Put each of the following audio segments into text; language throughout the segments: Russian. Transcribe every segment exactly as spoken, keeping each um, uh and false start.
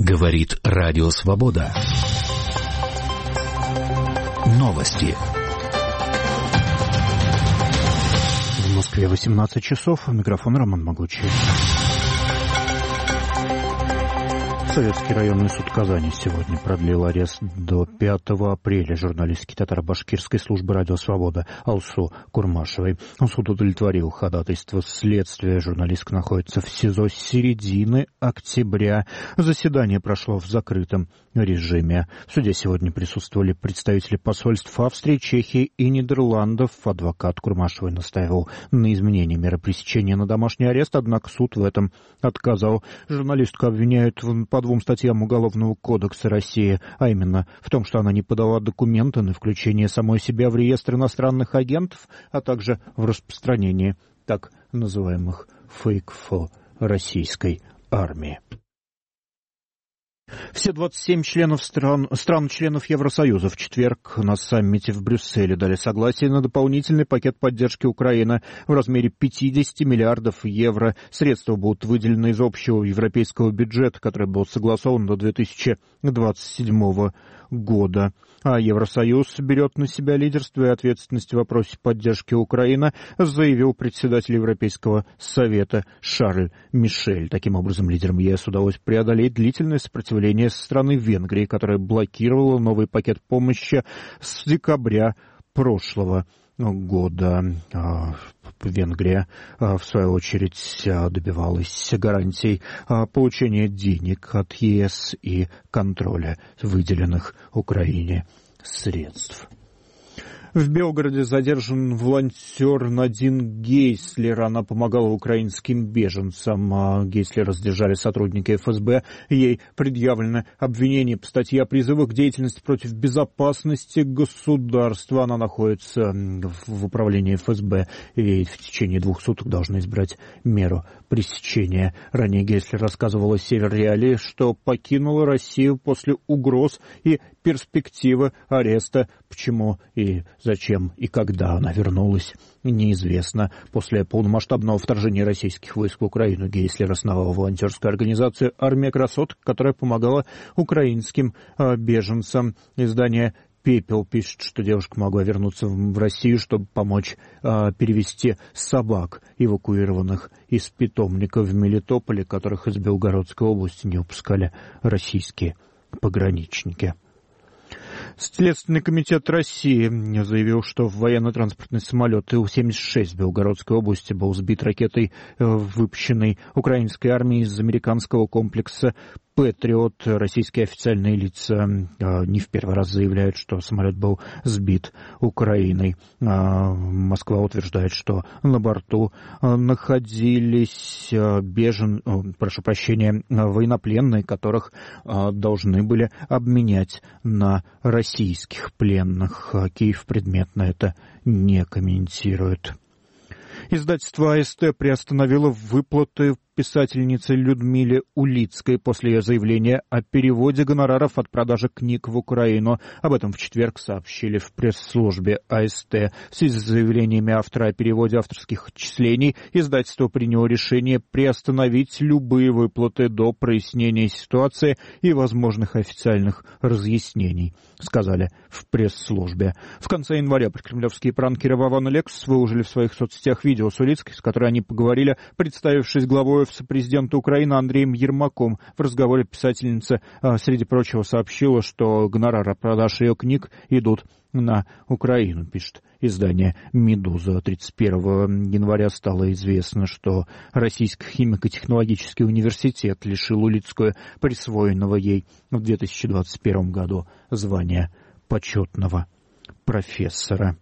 Говорит Радио Свобода. Новости. В Москве восемнадцать часов. Микрофон Роман Могучий. Советский районный суд Казани сегодня продлил арест до пятого апреля журналистки татаро-башкирской службы «Радио Свобода» Алсу Курмашевой. Суд удовлетворил ходатайство следствия. Журналистка находится в СИЗО с середины октября. Заседание прошло в закрытом режиме. В суде сегодня присутствовали представители посольств Австрии, Чехии и Нидерландов. Адвокат Курмашевой настаивал на изменении меры пресечения на домашний арест, однако суд в этом отказал. Журналистку обвиняют в по двум статьям Уголовного кодекса России, а именно в том, что она не подала документы на включение самой себя в реестр иностранных агентов, а также в распространении так называемых фейков российской армии. Все двадцать семь членов стран, стран-членов Евросоюза в четверг на саммите в Брюсселе дали согласие на дополнительный пакет поддержки Украины в размере пятьдесят миллиардов евро. Средства будут выделены из общего европейского бюджета, который был согласован до две тысячи двадцать седьмого года. А Евросоюз берет на себя лидерство и ответственность в вопросе поддержки Украины, заявил председатель Европейского совета Шарль Мишель. Таким образом, лидерам ЕС удалось преодолеть длительное сопротивление со стороны Венгрии, которая блокировала новый пакет помощи с декабря прошлого года. Венгрия, в свою очередь, добивалась гарантий получения денег от ЕС и контроля выделенных Украине средств. В Белгороде задержан волонтер Надин Гейслер. Она помогала украинским беженцам. Гейслера задержали сотрудники эф эс бэ. Ей предъявлено обвинение по статье о призывах к деятельности против безопасности государства. Она находится в управлении эф эс бэ. Ей в течение двух суток должны избрать меру пресечения. Ранее Гейслер рассказывала Север Реалии, что покинула Россию после угроз и перспективы ареста. Почему и зачем и когда она вернулась, неизвестно. После полномасштабного вторжения российских войск в Украину Гейслер основал волонтерскую организацию «Армия красоток», которая помогала украинским э, беженцам. Издание «Пепел» пишет, что девушка могла вернуться в Россию, чтобы помочь э, перевести собак, эвакуированных из питомника в Мелитополе, которых из Белгородской области не упускали российские пограничники. Следственный комитет России заявил, что военно-транспортный самолет Ил семьдесят шесть в Белгородской области был сбит ракетой, выпущенной украинской армией из американского комплекса «Патриот». Российские официальные лица не в первый раз заявляют, что самолет был сбит Украиной. Москва утверждает, что на борту находились бежен, прошу прощения, военнопленные, которых должны были обменять на российских пленных. Киев предметно это не комментирует. Издательство а эс тэ приостановило выплаты писательнице Людмиле Улицкой после ее заявления о переводе гонораров от продажи книг в Украину. Об этом в четверг сообщили в пресс-службе а эс тэ. В связи с заявлениями автора о переводе авторских отчислений издательство приняло решение приостановить любые выплаты до прояснения ситуации и возможных официальных разъяснений, сказали в пресс-службе. В конце января прокремлевские пранкеры Вован и Лексус выложили в своих соцсетях видео с Улицкой, с которой они поговорили, представившись главой офиса президента Украины Андреем Ермаком. В разговоре писательница, среди прочего, сообщила, что гонорары от продаж ее книг идут на Украину, пишет издание «Медуза». тридцать первого января стало известно, что Российский химико-технологический университет лишил Улицкую присвоенного ей в две тысячи двадцать первом году звания почетного профессора.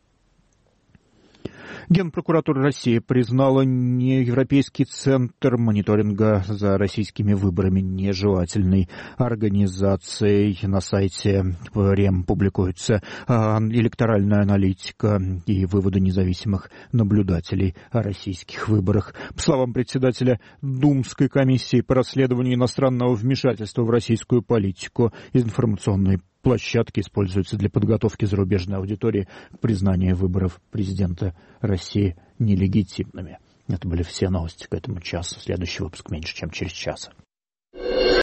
Генпрокуратура России признала Европейский центр мониторинга за российскими выборами нежелательной организацией. На сайте РЕМ публикуется электоральная аналитика и выводы независимых наблюдателей о российских выборах. По словам председателя Думской комиссии по расследованию иностранного вмешательства в российскую политику, информационные площадки используются для подготовки зарубежной аудитории к признанию выборов президента России нелегитимными. Это были все новости к этому часу. Следующий выпуск меньше, чем через час.